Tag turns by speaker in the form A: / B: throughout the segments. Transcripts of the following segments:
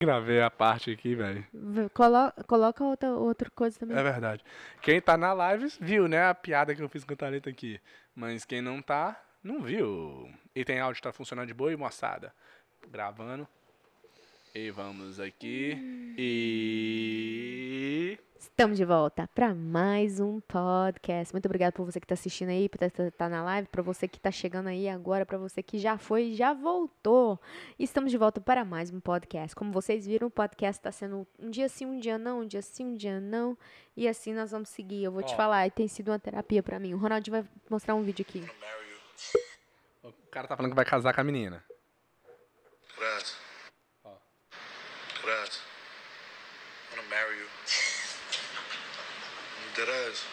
A: Gravei a parte aqui, velho.
B: Coloca outra coisa também.
A: É verdade. Quem tá na live viu, né, a piada que eu fiz com o Thalita aqui. Mas quem não tá, não viu. E tem áudio, tá funcionando de boa e moçada. Gravando. E vamos aqui. E...
B: Estamos de volta para mais um podcast. Muito obrigada por você que está assistindo aí, por estar na live, para você que está chegando aí agora, para você que já foi e já voltou. Estamos de volta para mais um podcast. Como vocês viram, o podcast está sendo um dia sim, um dia não, um dia sim, um dia não. E assim nós vamos seguir. Eu vou te falar, e tem sido uma terapia para mim. O Ronaldinho vai mostrar um vídeo aqui.
A: O cara tá falando que vai casar com a menina.
C: Grass. Grass. I wanna marry you. Dead ass.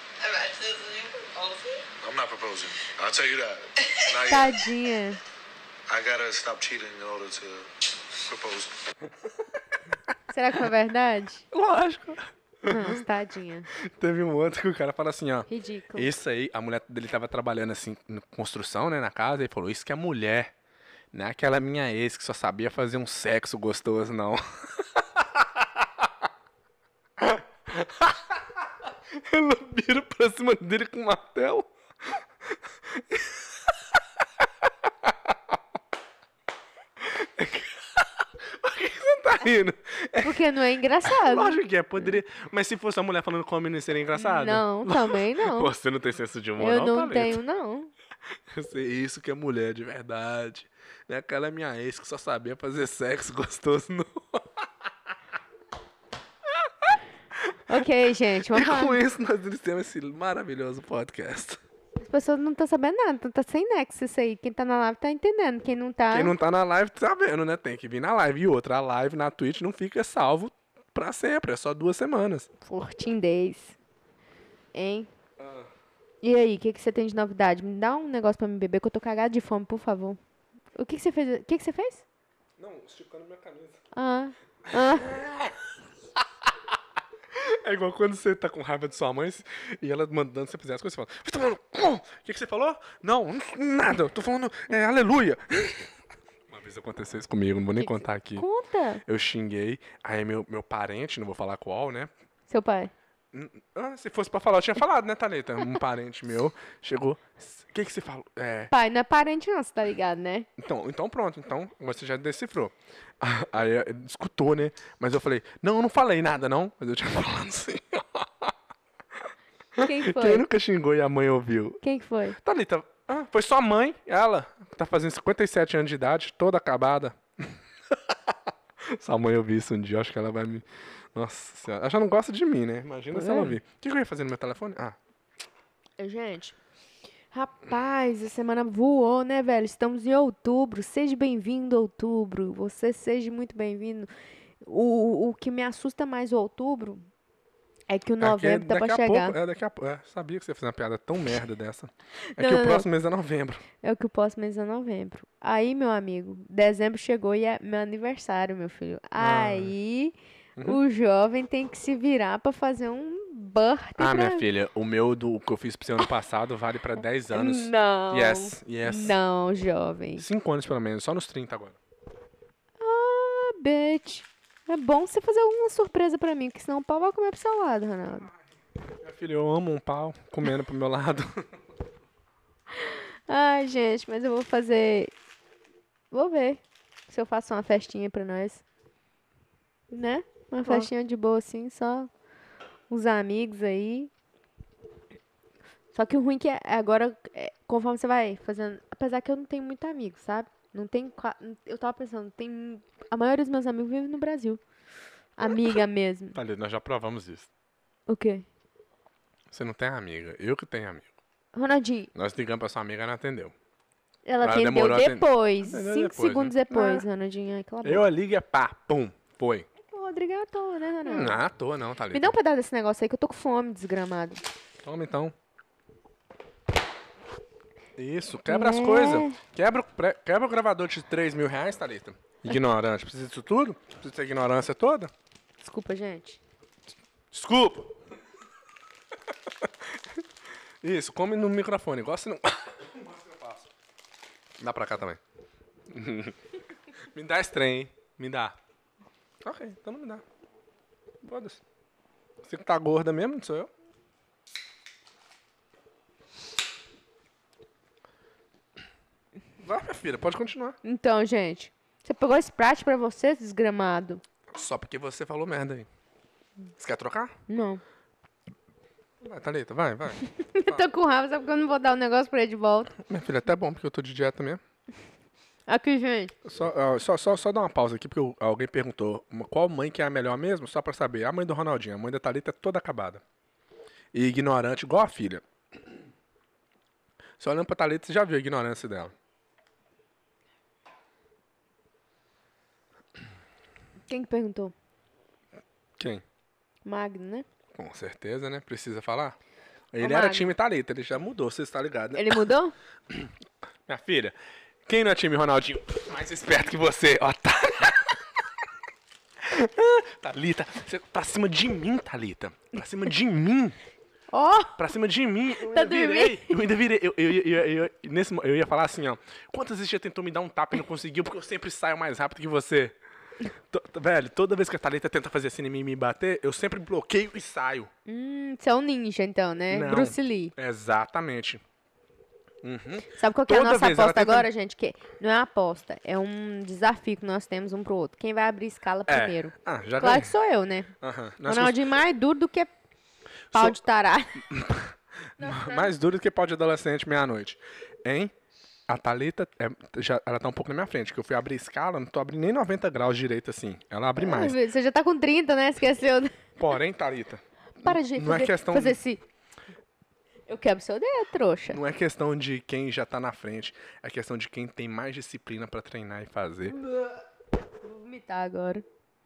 C: I'm not proposing. I'll tell you that. Not yet.
B: Tadinha.
C: I gotta stop cheating in order to propose.
B: Será que foi verdade?
A: Lógico.
B: Não, tadinha.
A: Teve um outro que o cara fala assim, ó.
B: Ridículo.
A: Isso aí, a mulher dele tava trabalhando assim, em construção, né, na casa, e falou, isso que é mulher. Não é aquela minha ex que só sabia fazer um sexo gostoso, não. Ela vira pra cima dele com um martelo. Por que você tá rindo?
B: Porque não é engraçado.
A: Lógico que é, poderia. Mas se fosse uma mulher falando com homem, não seria engraçado?
B: Não, também não.
A: Você não tem senso de humor,
B: Eu não
A: Thalita?
B: tenho, não.
A: Eu sei isso que é mulher de verdade. Não é aquela minha ex que só sabia fazer sexo gostoso, não.
B: Ok, gente, vamos
A: E com
B: falar.
A: isso nós iniciamos esse maravilhoso podcast.
B: As pessoas não estão sabendo nada, então tá sem nexo isso aí. Quem tá na live tá entendendo, quem não tá...
A: Quem não tá na live tá vendo, né? Tem que vir na live. E outra, a live na Twitch não fica salvo pra sempre, é só 2 semanas.
B: 14 days. Hein? E aí, o que você tem de novidade? Me dá um negócio pra me beber, que eu tô cagado de fome, por favor. O que você fez? O que você fez?
A: Não, esticando minha camisa.
B: Ah.
A: É igual quando você tá com raiva de sua mãe e ela mandando você fazer as coisas, você fala, você tá falando, o que você falou? Não, nada, eu tô falando, aleluia. Uma vez aconteceu isso comigo, não vou nem contar aqui.
B: Conta.
A: Eu xinguei, aí meu parente, não vou falar qual, né?
B: Seu pai.
A: Se fosse pra falar, eu tinha falado, né, Thalita? Um parente meu chegou, o que você falou?
B: Pai não é parente não, você tá ligado, né?
A: Então pronto, então você já decifrou. Aí ele escutou, né? Mas eu falei, não, eu não falei nada, não. Mas eu tinha falado assim.
B: Quem foi?
A: Quem nunca xingou e a mãe ouviu?
B: Quem que foi?
A: Thalita, foi sua mãe, ela, que tá fazendo 57 anos de idade, toda acabada. Se a mãe ouvir isso um dia, acho que ela vai me... Nossa senhora, ela já não gosta de mim, né? Imagina se ela ouvir. O que eu ia fazer no meu telefone?
B: Gente, rapaz, a semana voou, né, velho? Estamos em outubro. Seja bem-vindo, outubro. Você seja muito bem-vindo. O que me assusta mais o outubro é que o novembro tá pra chegar.
A: Daqui a pouco. Sabia que você ia fazer uma piada tão merda dessa. É
B: Não,
A: que
B: não,
A: o
B: não.
A: próximo mês é novembro.
B: É o que o próximo mês é novembro. Aí, meu amigo, dezembro chegou e é meu aniversário, meu filho. Aí, o jovem tem que se virar pra fazer um birthday pra...
A: Minha filha, o meu do que eu fiz pro seu ano passado vale pra 10 anos.
B: Não.
A: Yes.
B: Não, jovem.
A: 5 anos pelo menos, só nos 30 agora.
B: Ah, bitch. É bom você fazer alguma surpresa pra mim, porque senão o pau vai comer pro seu lado, Ronaldo.
A: Minha filha, eu amo um pau comendo pro meu lado.
B: Ai, gente, mas eu vou fazer... Vou ver se eu faço uma festinha pra nós. Né? Uma festinha de boa, assim, só os amigos aí. Só que o ruim que é agora, conforme você vai fazendo... Apesar que eu não tenho muito amigo, sabe? Não tem... Eu tava pensando, tem... A maioria dos meus amigos vivem no Brasil. Amiga mesmo.
A: Falei, nós já provamos isso.
B: O quê?
A: Você não tem amiga, eu que tenho amigo.
B: Ronaldinho,
A: Nós ligamos pra sua amiga e ela não atendeu.
B: ela
A: Ela
B: atendeu
A: demorou a atender.
B: depois.
A: Atendeu
B: 5
A: depois,
B: segundos
A: né?
B: depois, Ronaldinho. Ai, cala a boca.
A: Eu ligo e pá, pum, foi.
B: O Rodrigo é à toa, né, Ronaldo?
A: Não, à toa não,
B: Me
A: Thalita.
B: dá um pedaço desse negócio aí que eu tô com fome, desgramado.
A: Toma então. Isso, quebra as coisas. Quebra o gravador de 3 mil reais, Thalita. Ignorante. Precisa disso tudo? Precisa dessa ignorância toda?
B: Desculpa, gente.
A: Desculpa. Isso, come no microfone. Gosta não. Dá pra cá também. Me dá esse trem, hein? Me dá. Ok, então não me dá. Foda-se. Você que tá gorda mesmo, não sou eu. Vai, minha filha, pode continuar.
B: Então, gente, você pegou Sprite pra você, desgramado?
A: Só porque você falou merda aí. Você quer trocar?
B: Não.
A: Vai, Thalita, vai.
B: Eu tô com raiva, só porque eu não vou dar o negócio pra ele de volta.
A: Minha filha, é até bom, porque eu tô de dieta mesmo.
B: Aqui, gente.
A: Só dar uma pausa aqui, porque alguém perguntou qual mãe que é a melhor mesmo, só pra saber. A mãe do Ronaldinho, a mãe da Thalita é toda acabada. E ignorante, igual a filha. Só olhando pra Thalita, você já viu a ignorância dela.
B: Quem que perguntou?
A: Quem?
B: Magno, né?
A: Com certeza, né? Precisa falar. Ele
B: Magno.
A: era time Thalita, ele já mudou, você está ligado, né?
B: Ele mudou?
A: Minha filha, quem não é time Ronaldinho? Mais esperto que você, otário. Thalita, você pra cima de mim, Thalita. Pra cima de mim.
B: Ó!
A: Pra cima de mim.
B: Tá
A: Eu ainda virei. Eu ia falar assim, ó. Quantas vezes já tentou me dar um tapa e não conseguiu, porque eu sempre saio mais rápido que você. Velho, toda vez que a Thalita tenta fazer assim em mim e me bater, eu sempre bloqueio e saio.
B: Você é um ninja, então, né?
A: Não.
B: Bruce Lee.
A: Exatamente. Uhum.
B: Sabe qual que é a
A: Toda
B: nossa
A: vez ela
B: aposta
A: tenta-
B: agora, gente? Que não é uma aposta, é um desafio que nós temos um pro outro. Quem vai abrir escala primeiro?
A: Ah, já
B: Claro
A: ganhei.
B: que sou eu, né?
A: Aham.
B: Ronaldinho mais duro do que pau
A: Sou-
B: de taralho.
A: Mais duro do que pau de adolescente meia-noite. Hein? A Thalita, ela tá um pouco na minha frente, que eu fui abrir escala, não tô abrindo nem 90 graus direito assim. Ela abre mais.
B: Você já tá com 30, né? Esqueceu.
A: Porém, Thalita,
B: Para de
A: Não é
B: fazer,
A: questão-
B: fazer esse... Eu quebro seu dedo, trouxa.
A: não é questão de quem já tá na frente, é questão de quem tem mais disciplina pra treinar e fazer.
B: Vou vomitar agora.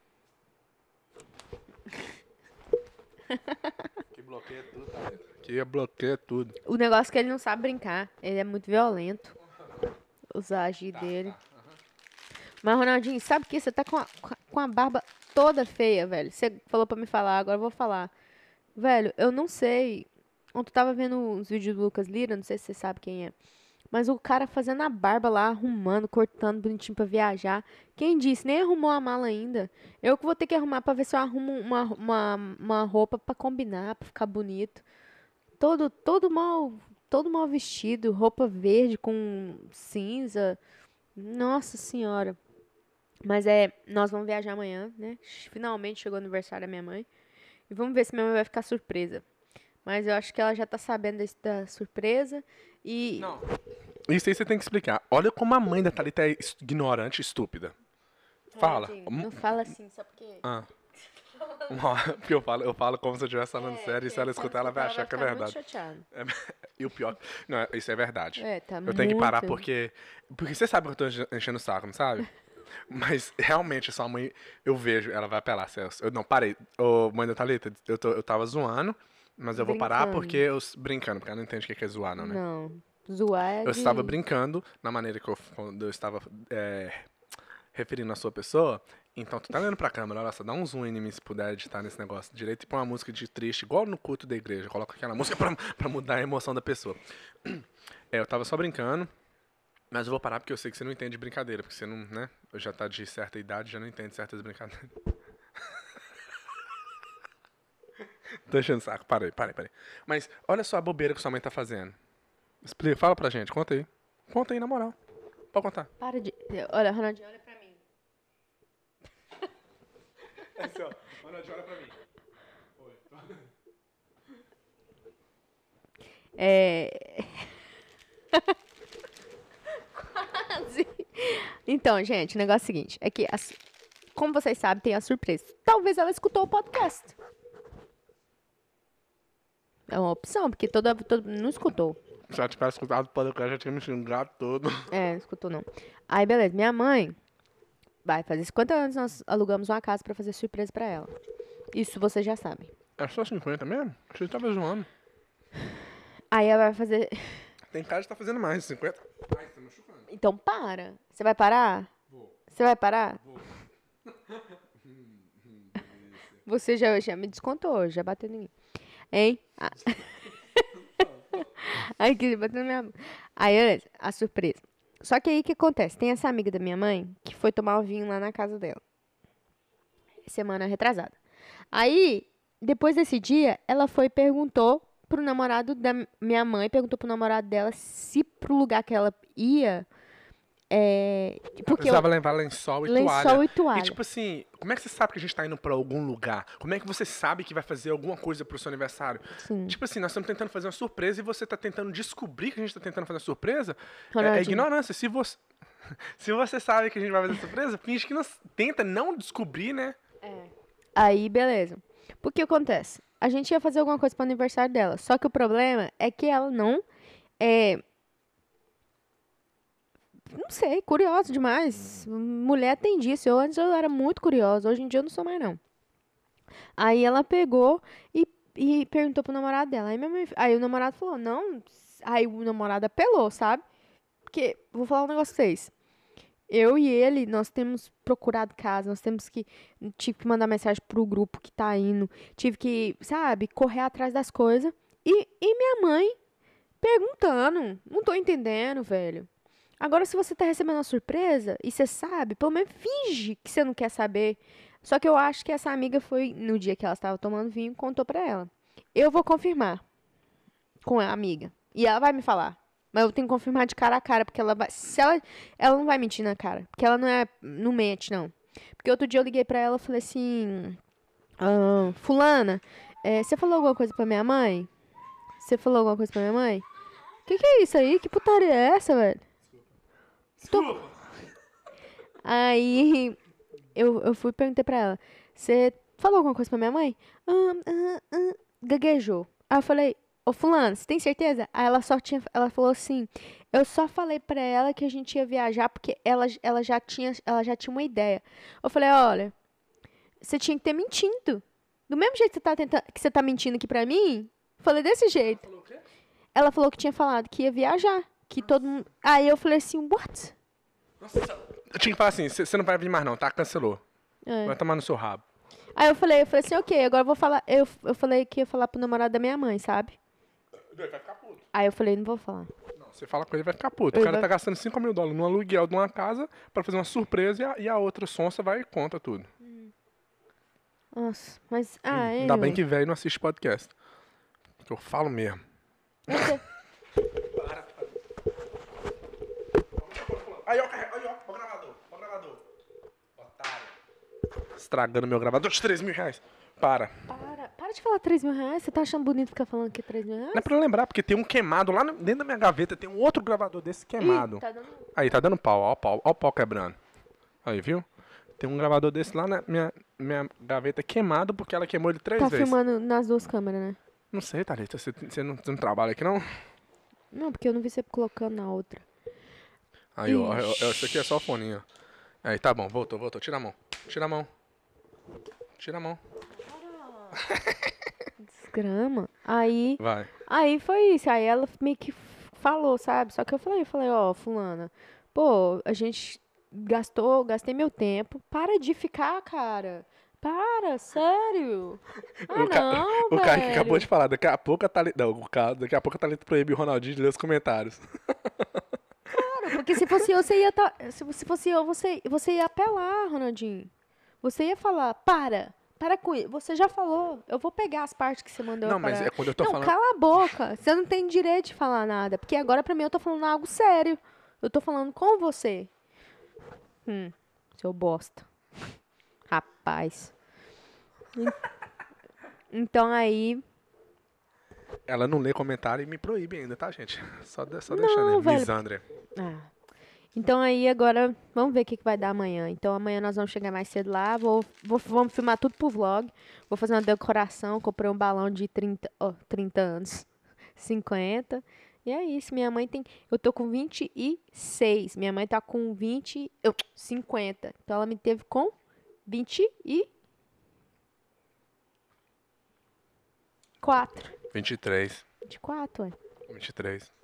A: Que bloqueia tudo, Thalita. Que bloqueia tudo.
B: O negócio é que ele não sabe brincar. Ele é muito violento. Os agir dele. Mas, Ronaldinho, sabe que você tá com a barba toda feia, velho. Você falou pra me falar, agora eu vou falar. Velho, eu não sei. Ontem eu tava vendo uns vídeos do Lucas Lira, não sei se você sabe quem é. Mas o cara fazendo a barba lá, arrumando, cortando bonitinho pra viajar. Quem disse? Nem arrumou a mala ainda. Eu que vou ter que arrumar pra ver se eu arrumo uma roupa pra combinar, pra ficar bonito. Todo mal vestido, roupa verde com cinza. Nossa senhora. Mas nós vamos viajar amanhã, né? Finalmente chegou o aniversário da minha mãe. E vamos ver se minha mãe vai ficar surpresa. Mas eu acho que ela já tá sabendo da surpresa. E
A: Não. Isso aí você tem que explicar. Olha como a mãe da Thalita é ignorante e estúpida. Fala.
B: Não fala assim, só porque...
A: Ah. Porque eu falo como se eu estivesse falando sério e se ela escutar, ela vai achar que é
B: ficar
A: verdade.
B: muito chateada.
A: E o pior. Não, isso é verdade.
B: Tá
A: Eu tenho que parar
B: muito-
A: porque. Porque você sabe que eu tô enchendo o saco, não sabe? Mas realmente, sua mãe, eu vejo, ela vai apelar, Celso. Eu não parei. Ô, mãe da Thalita, eu tava zoando, mas eu vou parar
B: Brincando.
A: porque eu. Brincando, porque ela não entende o que é zoar, não, né?
B: Não, zoar é
A: Eu estava
B: de-
A: brincando na maneira que quando eu estava referindo a sua pessoa. Então, tu tá olhando pra câmera, olha só, dá um zoom em mim se puder editar nesse negócio direito e põe uma música de triste, igual no culto da igreja. Coloca aquela música pra mudar a emoção da pessoa. Eu tava só brincando, mas eu vou parar porque eu sei que você não entende brincadeira, porque você não, né? Eu já tá de certa idade, já não entende certas brincadeiras. Tô enchendo o saco, parei. Mas olha só a bobeira que sua mãe tá fazendo. Explica, fala pra gente, conta aí. Conta aí, na moral. Pode contar.
B: Para de... Olha, Ronaldinho, olha pra mim.
A: É assim, ó. Ronaldinho, olha pra mim.
B: Quase. Então, gente, o negócio é o seguinte. É que, como vocês sabem, tem a surpresa. Talvez ela escutou o podcast. É uma opção, porque todo não escutou.
A: Se ela tivesse escutado o podcast, já tinha me xingado todo.
B: Não escutou não. Aí, beleza. Minha mãe vai fazer 50 anos, nós alugamos uma casa pra fazer surpresa pra ela. Isso vocês já sabem.
A: É só 50 mesmo? Você tava zoando.
B: Aí ela vai fazer...
A: Tem cara de tá fazendo mais de 50. Ai, você tá machucando.
B: Então, para. Você vai parar?
A: Vou.
B: Você vai parar?
A: Vou.
B: Você já me descontou, já bateu em mim. Hein? Aí, que bateu na minha... Aí, beleza, a surpresa. Só que aí, o que acontece? Tem essa amiga da minha mãe que foi tomar o vinho lá na casa dela. semana retrasada. Aí, depois desse dia, ela foi e perguntou pro namorado da minha mãe, perguntou pro namorado dela se pro lugar que ela ia, porque
A: Precisava levar lençol e toalha.
B: lençol e
A: E
B: toalha.
A: tipo assim, como é que você sabe que a gente tá indo pra algum lugar? Como é que você sabe que vai fazer alguma coisa pro seu aniversário?
B: Sim.
A: Tipo assim, nós estamos tentando fazer uma surpresa e você tá tentando descobrir que a gente tá tentando fazer uma surpresa? É
B: Ronaldinho.
A: ignorância. Se você, se você sabe que a gente vai fazer surpresa, finge que tenta não descobrir, né?
B: Aí, beleza. Porque acontece? A gente ia fazer alguma coisa pro aniversário dela. Só que o problema é que ela não não sei, curiosa demais. Mulher tem disso. Antes eu era muito curiosa. Hoje em dia eu não sou mais, não. Aí ela pegou e perguntou pro namorado dela. Aí o namorado falou, não. Aí o namorado apelou, sabe? Porque, vou falar um negócio pra vocês. Eu e ele, nós temos procurado casa, tive que mandar mensagem pro grupo que tá indo, tive que, sabe, correr atrás das coisas. E minha mãe perguntando, não tô entendendo, velho. Agora, se você tá recebendo uma surpresa e você sabe, pelo menos finge que você não quer saber. Só que eu acho que essa amiga foi, no dia que ela estava tomando vinho, contou pra ela. Eu vou confirmar com a amiga. E ela vai me falar. Mas eu tenho que confirmar de cara a cara, porque ela vai. Se ela não vai mentir na cara. Porque ela não mente, não. Porque outro dia eu liguei pra ela e falei assim. Fulana, você falou alguma coisa pra minha mãe? Você falou alguma coisa pra minha mãe? Que é isso aí? Que putaria é essa, velho? Aí eu fui e perguntei pra ela: você falou alguma coisa pra minha mãe? Gaguejou. Aí eu falei: ô fulano, você tem certeza? Aí ela falou assim: eu só falei pra ela que a gente ia viajar porque ela já tinha uma ideia. Eu falei: olha, você tinha que ter mentido. Do mesmo jeito que você tá mentindo aqui pra mim, falei desse jeito. Ela falou que tinha falado que ia viajar, que todo mundo. Aí eu falei assim: what?
A: Nossa, eu tinha que falar assim, você não vai vir mais não, tá? Cancelou. Vai tomar no seu rabo.
B: Aí eu falei assim, ok, agora eu vou falar. Eu falei que ia falar pro namorado da minha mãe, sabe?
A: Vai ficar puto.
B: Aí eu falei, não vou falar.
A: Não, você fala com ele, vai ficar puto. O
B: Ele
A: cara
B: vai-
A: tá gastando $5 mil no aluguel de uma casa pra fazer uma surpresa e a outra sonsa vai e conta tudo.
B: Nossa, mas.
A: Ainda bem que velho não assiste podcast. Que eu falo mesmo. Aí, ó, o gravador. Otário. Estragando meu gravador de R$3 mil. Para.
B: Para de falar 3 mil reais. Você tá achando bonito ficar falando que é 3 mil reais?
A: Não é pra lembrar, porque tem um queimado lá dentro da minha gaveta, tem um outro gravador desse queimado.
B: Ih, tá dando...
A: Aí, tá dando pau, ó o pau quebrando. Aí, viu? Tem um gravador desse lá na minha gaveta queimado, porque ela queimou ele 3
B: Tá
A: vezes.
B: filmando nas duas câmeras, né?
A: Não sei, Thalita, você não trabalha aqui, não?
B: Não, porque eu não vi você colocando na outra.
A: Aí, ó, isso aqui é só o fone, ó. Aí, tá bom, voltou. Tira a mão.
B: Desgrama. Aí
A: Vai.
B: foi isso. Aí ela meio que falou, sabe? Só que eu falei, ó, fulana, pô, a gente gastei meu tempo. Para de ficar, cara. Para, sério. Ah, não,
A: O cara que
B: velho.
A: acabou de falar, daqui a pouco a Thalita. Não, daqui a pouco a Thalita proíbe o Ronaldinho de ler os comentários.
B: Porque se fosse eu, se fosse eu, você ia apelar, Ronaldinho. Você ia falar, para com isso. Você já falou. Eu vou pegar as partes que você mandou.
A: Não, mas é quando eu tô
B: não,
A: falando.
B: cala a boca. Você não tem direito de falar nada. Porque agora, pra mim, eu tô falando algo sério. Eu tô falando com você. Seu bosta. Rapaz. Então aí...
A: Ela não lê comentário e me proíbe ainda, tá, gente? Só deixando,
B: Não,
A: né?
B: velho.
A: Lisandra.
B: Então aí agora, vamos ver o que vai dar amanhã. Então amanhã nós vamos chegar mais cedo lá, vamos filmar tudo pro vlog. Vou fazer uma decoração, comprei um balão de 30 anos, 50. E é isso, minha mãe tem, eu tô com 26, minha mãe tá com 50. Então ela me teve com 24.
A: 23.
B: 24, ué.
A: 23.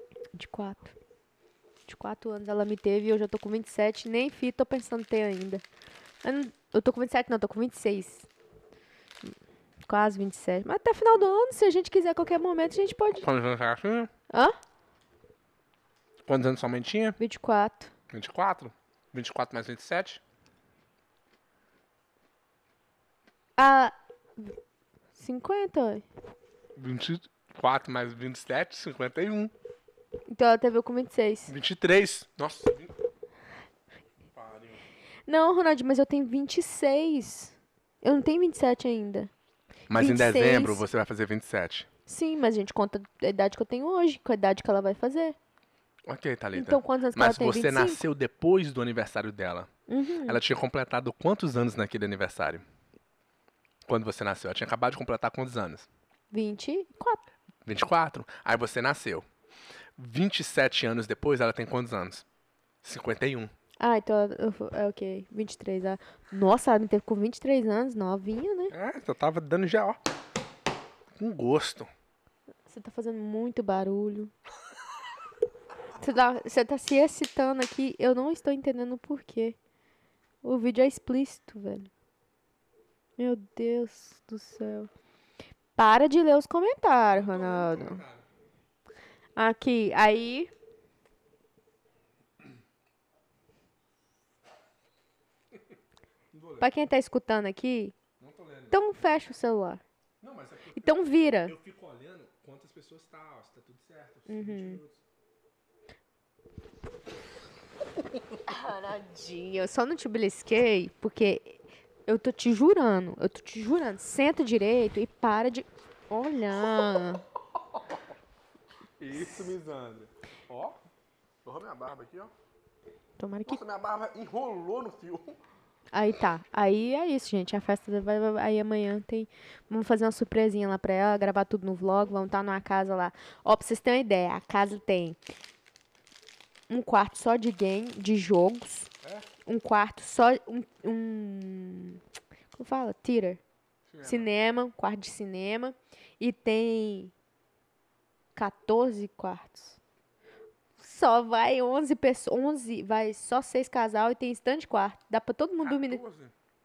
B: 24 anos ela me teve e eu já tô com 27, nem tô pensando em ter ainda. Eu tô com 27, não, tô com 26. Quase 27. Mas até final do ano, se a gente quiser a qualquer momento, a gente pode.
A: Quantos anos você tinha?
B: Hã?
A: Quantos anos sua mãe tinha?
B: 24.
A: 24? 24 mais 27?
B: Ah, 50, ué.
A: 24 mais 27, 51.
B: Então ela teve eu com 26.
A: 23. Nossa. Pariu.
B: Não, Ronaldinho, mas eu tenho 26. Eu não tenho 27 ainda.
A: Mas em
B: 26.
A: dezembro você vai fazer 27.
B: Sim, mas a gente conta a idade que eu tenho hoje, com a idade que ela vai fazer.
A: Ok, Thalita.
B: Então, quantos anos que
A: Mas
B: ela tem?
A: você
B: 25?
A: nasceu depois do aniversário dela. Ela tinha completado quantos anos naquele aniversário? Quando você nasceu? Ela tinha acabado de completar quantos anos?
B: 24.
A: 24? Aí você nasceu. 27 anos depois, ela tem quantos anos? 51.
B: Ah, então é ok. 23. Ah. Nossa, ela me teve com 23 anos, novinha, né?
A: É, eu tava dando já, ó. Com gosto.
B: Você tá fazendo muito barulho. Você tá se excitando aqui. Eu não estou entendendo o porquê. O vídeo é explícito, velho. Meu Deus do céu. Para de ler os comentários, Ronaldo. Aqui, aí. Pra quem tá escutando aqui, então fecha o celular.
A: Não, mas aqui
B: Então vira.
A: eu fico olhando quantas pessoas tá, ó, se tá tudo certo. 20 minutos.
B: Ronaldinho, eu só não te belisquei porque eu tô te jurando. Senta direito e para de olhar.
A: Isso, Misandra. Ó, torrou minha barba aqui, ó.
B: Tomara que.
A: Nossa, minha barba enrolou no fio.
B: Aí tá. Aí é isso, gente. A festa aí amanhã tem. Vamos fazer uma surpresinha lá pra ela, gravar tudo no vlog. Vamos estar numa casa lá. Ó, pra vocês terem uma ideia, a casa tem um quarto só de game, de jogos. Um quarto só. Como fala? Theater. Cinema, um quarto de cinema. E tem 14 quartos. Só vai 11 pessoas. 11, vai só 6 casal e tem stand de quarto. Dá pra todo mundo dormir.
A: 14?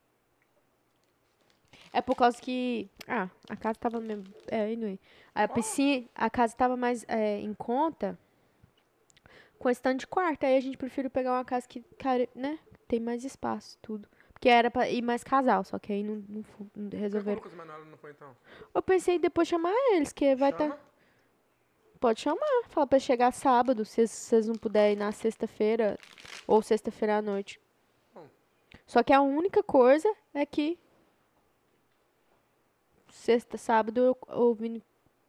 B: É por causa que. Ah, a casa tava mesmo. É, anyway. A piscina. A casa tava mais em conta com stand de quarto. Aí a gente preferiu pegar uma casa que, cara, né? Tem mais espaço, tudo. Porque era pra ir mais casal, só que aí não
A: Por que o
B: resolveram.
A: Lucas Manoela não foi então?
B: Eu pensei em depois chamar eles, que vai estar.
A: Chama?
B: Pode chamar. Fala pra chegar sábado, se vocês não puderem ir na sexta-feira ou sexta-feira à noite.
A: Bom.
B: Só que a única coisa é que sexta, sábado, o Vini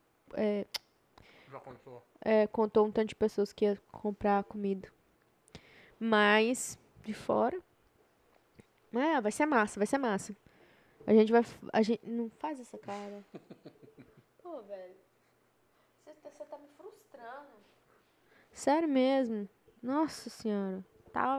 A: Já contou.
B: contou um tanto de pessoas que ia comprar comida. Mas, de fora. Vai ser massa, vai ser massa. A gente não faz essa cara. Pô, velho. Você tá me frustrando. Sério mesmo. Nossa senhora. Tá.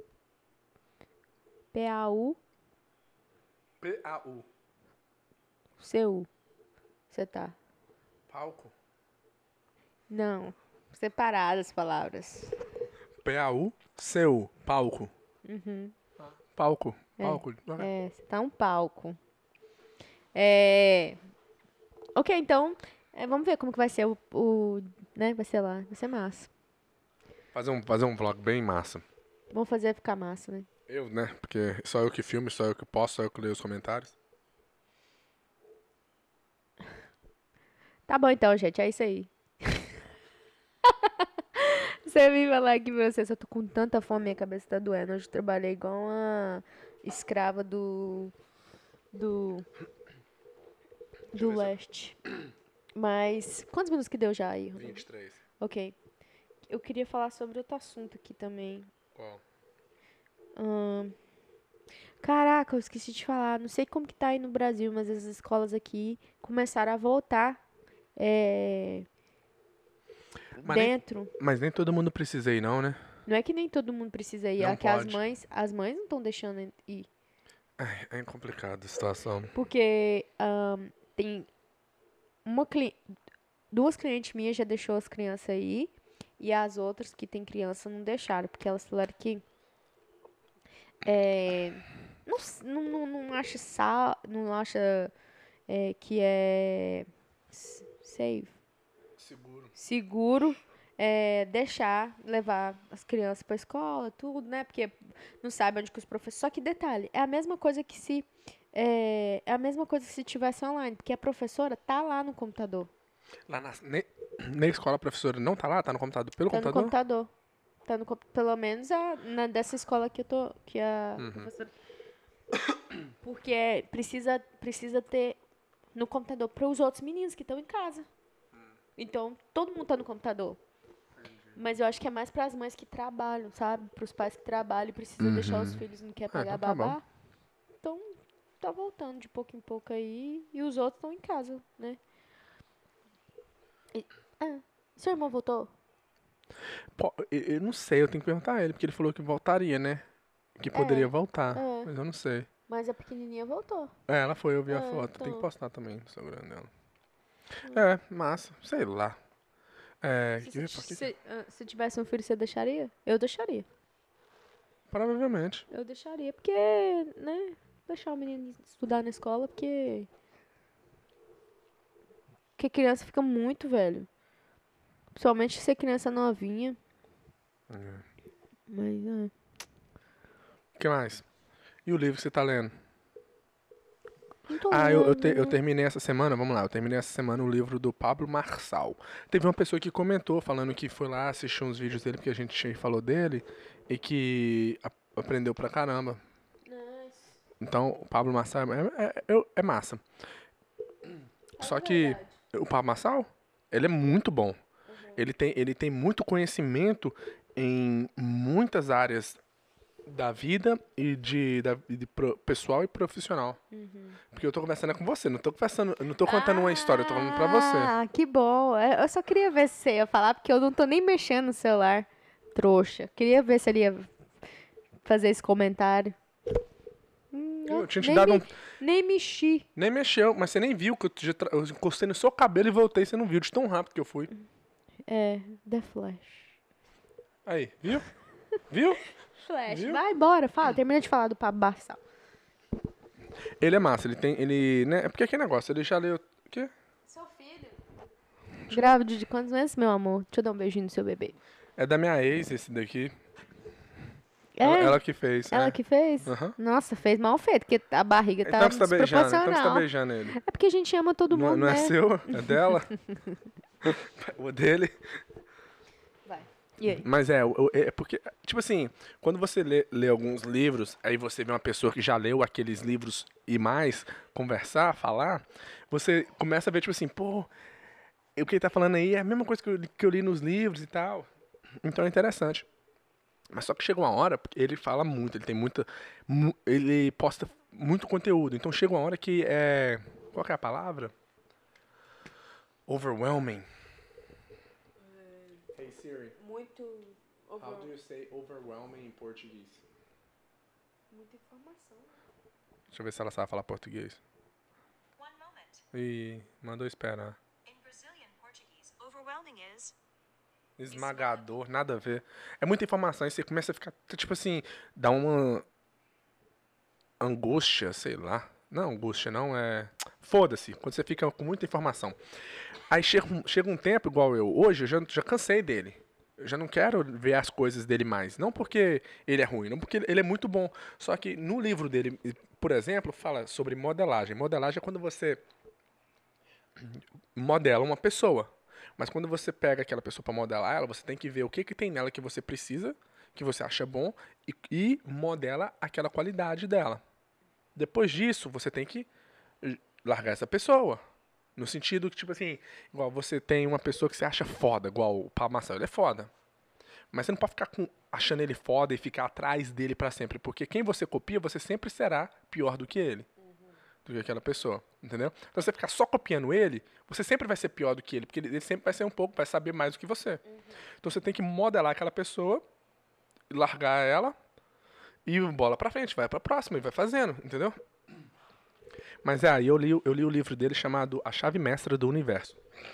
B: PAU,
A: P-A-U.
B: CU. Você tá.
A: Palco.
B: Não. Separadas as palavras.
A: P-A-U. C-U. Palco. Palco.
B: É.
A: Palco.
B: Você tá um palco. Ok, então. Vamos ver como que vai ser né? Vai ser lá. Vai ser massa.
A: Fazer um vlog bem massa.
B: Vamos fazer ficar massa, né?
A: Eu, né? Porque só eu que filme, só eu que posto, só eu que leio os comentários.
B: Tá bom então, gente. É isso aí. Você me falar aqui pra vocês, eu tô com tanta fome, minha cabeça tá doendo. Hoje eu trabalhei igual uma escrava do leste. Mas, quantos minutos que deu já aí, Ronaldo?
A: 23.
B: Ok. Eu queria falar sobre outro assunto aqui também.
A: Qual?
B: Caraca, eu esqueci de falar. Não sei como que tá aí no Brasil, mas as escolas aqui começaram a voltar dentro.
A: Mas nem todo mundo precisa ir, não, né?
B: Não é que nem todo mundo precisa ir,
A: Não
B: é que as
A: pode.
B: mães não estão deixando ir.
A: É complicado a situação.
B: Porque tem duas clientes minhas já deixou as crianças aí e as outras que tem criança não deixaram, porque elas falaram que não acha não acha que é safe, seguro deixar levar as crianças para escola, tudo, né? Porque não sabe onde que os professores. Só que detalhe, é a mesma coisa que se É a mesma coisa que se tivesse online, porque a professora tá lá no computador.
A: Lá na escola a professora não tá lá? Tá no computador? Pelo
B: Tá no
A: computador?
B: computador. Tá no, pelo menos dessa escola que eu tô, que a professora... Porque precisa ter no computador para os outros meninos que estão em casa. Então, todo mundo tá no computador. Mas eu acho que é mais para as mães que trabalham, sabe? Para os pais que trabalham e precisam deixar os filhos, não quer
A: Ah,
B: pagar
A: então tá bom.
B: babá. Então, tá voltando de pouco em pouco aí. E os outros estão em casa, né? E, seu irmão voltou?
A: Pô, eu não sei, eu tenho que perguntar a ele, porque ele falou que voltaria, né? Que poderia voltar,
B: É.
A: mas eu não sei.
B: Mas a pequenininha voltou.
A: É, ela foi, eu vi a
B: É,
A: foto. Tem que
B: então.
A: postar também no Instagram dela. É, massa. Sei lá. É,
B: Se tivesse um filho, você deixaria? Eu deixaria.
A: provavelmente.
B: Eu deixaria, porque, né? Deixar o menino estudar na escola, porque criança fica muito velho. Principalmente se é criança novinha. Mas,
A: O que mais? E o livro que você tá lendo?
B: não tô
A: Ah, eu
B: lendo.
A: terminei essa semana, vamos lá, eu terminei essa semana o livro do Pablo Marçal. Teve uma pessoa que comentou, falando que foi lá assistir uns vídeos dele, porque a gente falou dele, e que aprendeu pra caramba.
B: Nice.
A: Então, o Pablo Marçal é massa. Só que o Pablo Marçal, ele é muito bom. Ele tem muito conhecimento em muitas áreas da vida pessoal e profissional. Porque eu tô conversando com você, não tô conversando, eu não tô contando uma história, eu tô falando pra você.
B: Ah, que bom. Eu só queria ver se você ia falar, porque eu não tô nem mexendo no celular. Trouxa. Queria ver se ele ia fazer esse comentário.
A: Eu tinha te
B: Nem,
A: dado um.
B: nem mexi.
A: Nem mexeu, mas você nem viu que eu encostei no seu cabelo e voltei, você não viu de tão rápido que eu fui.
B: É, The Flash.
A: Aí, viu? Viu?
B: Flash,
A: Viu?
B: vai embora, fala. Termina de falar do Pablo Marçal.
A: Ele é massa, ele tem. Ele. Né, é porque aquele negócio, ele já leu. O quê?
B: Seu filho. Grávida de quantos meses, meu amor? Deixa eu dar um beijinho no seu bebê.
A: É da minha ex esse daqui.
B: É?
A: Ela que fez.
B: Ela
A: É.
B: que fez?
A: Aham.
B: Nossa, fez mal feito, porque a barriga tá
A: Então que você tá beijando, então que você tá
B: desproporcional.
A: beijando ele.
B: É porque a gente ama todo
A: Não,
B: mundo,
A: não é
B: né?
A: seu, é dela. O dele.
B: Vai. E aí?
A: Mas é porque, tipo assim, quando você lê alguns livros, aí você vê uma pessoa que já leu aqueles livros e mais, conversar, falar, você começa a ver, tipo assim, pô, o que ele tá falando aí é a mesma coisa que eu li nos livros e tal. Então é interessante. Mas só que chega uma hora, porque ele fala muito, ele tem muita. Ele posta muito conteúdo. Então chega uma hora que é. Qual que é a palavra? Overwhelming. Hey Siri,
B: Muito.
A: how do you say overwhelming em português?
B: Muita informação.
A: Deixa eu ver se ela sabe falar português.
D: One moment.
A: E mandou esperar.
D: In Brazilian Portuguese, overwhelming is
A: Esmagador, nada a ver. É muita informação, aí você começa a ficar, tipo assim, dá uma angústia, sei lá. Não, angústia não, é. Foda-se, quando você fica com muita informação. Aí chega um tempo, igual eu, hoje, eu já cansei dele. Eu já não quero ver as coisas dele mais. Não porque ele é ruim, não porque ele é muito bom. Só que no livro dele, por exemplo, fala sobre modelagem. Modelagem é quando você modela uma pessoa. Mas quando você pega aquela pessoa para modelar ela, você tem que ver o que tem nela que você precisa, que você acha bom, e modela aquela qualidade dela. Depois disso, você tem que largar essa pessoa. No sentido que, tipo assim, igual você tem uma pessoa que você acha foda, igual o Pablo Marçal, ele é foda. Mas você não pode ficar achando ele foda e ficar atrás dele pra sempre, porque quem você copia, você sempre será pior do que ele. Do que aquela pessoa, entendeu? Então você ficar só copiando ele, você sempre vai ser pior do que ele, porque ele sempre vai ser um pouco, vai saber mais do que você. Então você tem que modelar aquela pessoa, largar ela e bola pra frente, vai pra próxima e vai fazendo, entendeu? Mas aí eu li o livro dele chamado A Chave Mestra do Universo.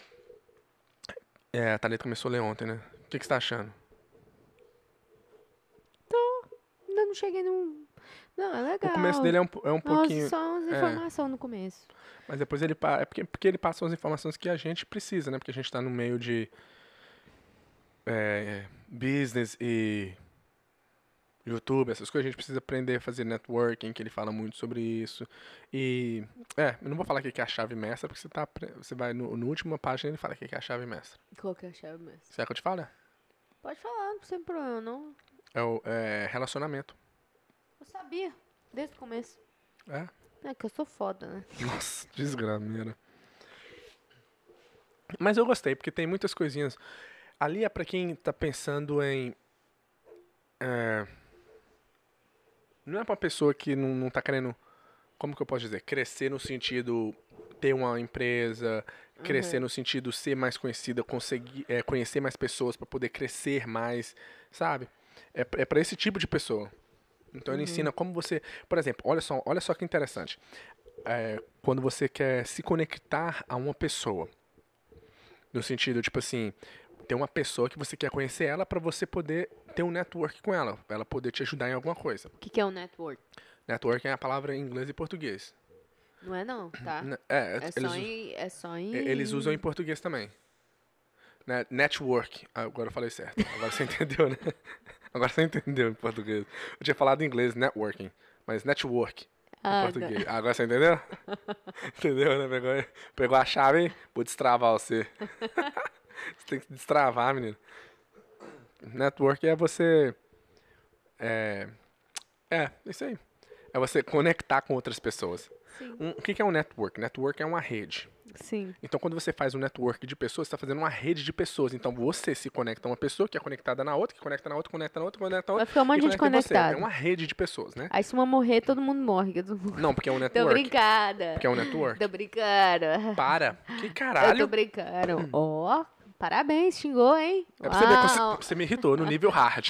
A: A Thalita começou a ler ontem, né? O que você tá achando?
B: Ainda não cheguei num. Não, é legal.
A: O começo dele é um pouquinho.
B: Só umas informações no começo.
A: Mas depois ele é porque ele passa as informações que a gente precisa, né? Porque a gente tá no meio de business e YouTube, essas coisas, a gente precisa aprender a fazer networking, que ele fala muito sobre isso. E, eu não vou falar o que é a chave mestra, porque você vai no última página ele fala o que é a chave mestra.
B: Qual que é a chave mesmo?
A: Será que eu te falo?
B: Pode falar, sem problema, não.
A: É o relacionamento.
B: Eu sabia, desde o começo.
A: É?
B: É que eu sou foda, né?
A: Nossa, desgrameira. Mas eu gostei, porque tem muitas coisinhas. Ali é pra quem tá pensando em... não é pra pessoa que não tá querendo... Como que eu posso dizer? Crescer no sentido... Ter uma empresa... Crescer no sentido ser mais conhecida, conseguir conhecer mais pessoas pra poder crescer mais, sabe? É pra esse tipo de pessoa. Então ele ensina como você... Por exemplo, olha só que interessante. Quando você quer se conectar a uma pessoa. No sentido, tipo assim, tem uma pessoa que você quer conhecer ela pra você poder ter um network com ela. Pra ela poder te ajudar em alguma coisa.
B: O que é um network?
A: Networking é a palavra em inglês e português.
B: Não é não, tá? É só em...
A: Eles usam em português também. Né? Network. Agora eu falei certo. Agora você entendeu, né? Agora você entendeu em português. Eu tinha falado em inglês, networking. Mas network em português. Agora você entendeu? Entendeu, né? Pegou a chave, hein? Vou destravar você. Você tem que destravar, menino. Network é você... isso aí. É você conectar com outras pessoas.
B: Sim.
A: O que é um network? Network é uma rede.
B: Sim.
A: Então, quando você faz um network de pessoas, você está fazendo uma rede de pessoas. Então, você se conecta a uma pessoa que é conectada na outra, que conecta na outra, conecta na outra, conecta na outra.
B: Vai ficar um monte de
A: e
B: gente
A: conecta em você.
B: conectada.
A: É uma rede de pessoas, né?
B: Aí se uma morrer, todo mundo morre.
A: Não, porque é um
B: Tô
A: network.
B: brincada.
A: Porque é um network.
B: Tô brincando.
A: Para. Que
B: Eu tô
A: caralho.
B: brincando. Ó, parabéns, xingou, hein?
A: É pra você ver como
B: Uau.
A: você me irritou no nível hard.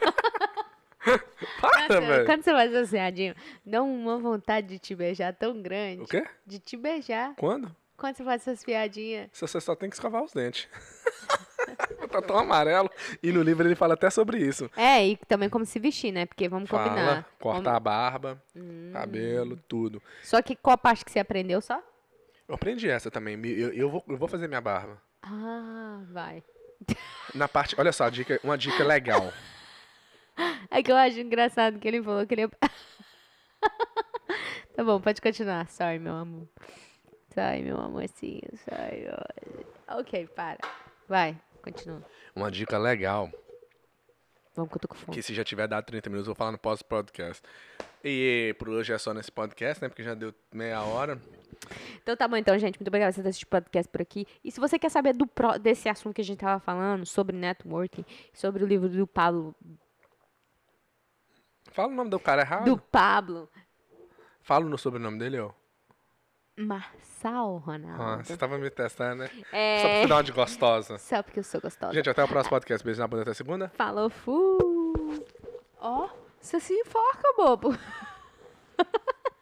A: Para,
B: Nossa,
A: velho.
B: quando você faz assim, Adinho, dá uma vontade de te beijar tão grande.
A: O quê?
B: De te beijar.
A: Quando?
B: Quando você faz essas piadinhas.
A: Você só tem que escovar os dentes. Tá tão amarelo. E no livro ele fala até sobre isso.
B: É, e também como se vestir, né? Porque vamos
A: Fala,
B: combinar.
A: cortar a barba, cabelo, tudo.
B: Só que qual parte que você aprendeu só?
A: Eu aprendi essa também. Eu vou fazer minha barba.
B: Ah, vai.
A: Na parte, olha só, uma dica legal.
B: É que eu acho engraçado que ele falou que ele ia... Tá bom, pode continuar. Sorry, meu amor. Sorry, meu amorzinho. Sorry, meu amor. Ok, para. Vai, continua.
A: Uma dica legal,
B: Vamos que eu tô com fome.
A: que se já tiver dado 30 minutos, eu vou falar no pós-podcast. E por hoje é só nesse podcast, né? Porque já deu meia hora.
B: Então tá bom, então, gente. Muito obrigada por você ter assistido o podcast por aqui. E se você quer saber desse assunto que a gente tava falando, sobre networking, sobre o livro do Pablo...
A: Fala o nome do cara errado.
B: Do Pablo
A: Fala no sobrenome dele, ó.
B: Marçal, Ronaldo.
A: Você tava me testando, né? Só pra
B: É...
A: você dar uma de gostosa.
B: Só porque eu sou gostosa.
A: Gente, até o próximo podcast. Beijo na bunda até segunda.
B: Falou, fu. Ó, você se enforca, bobo.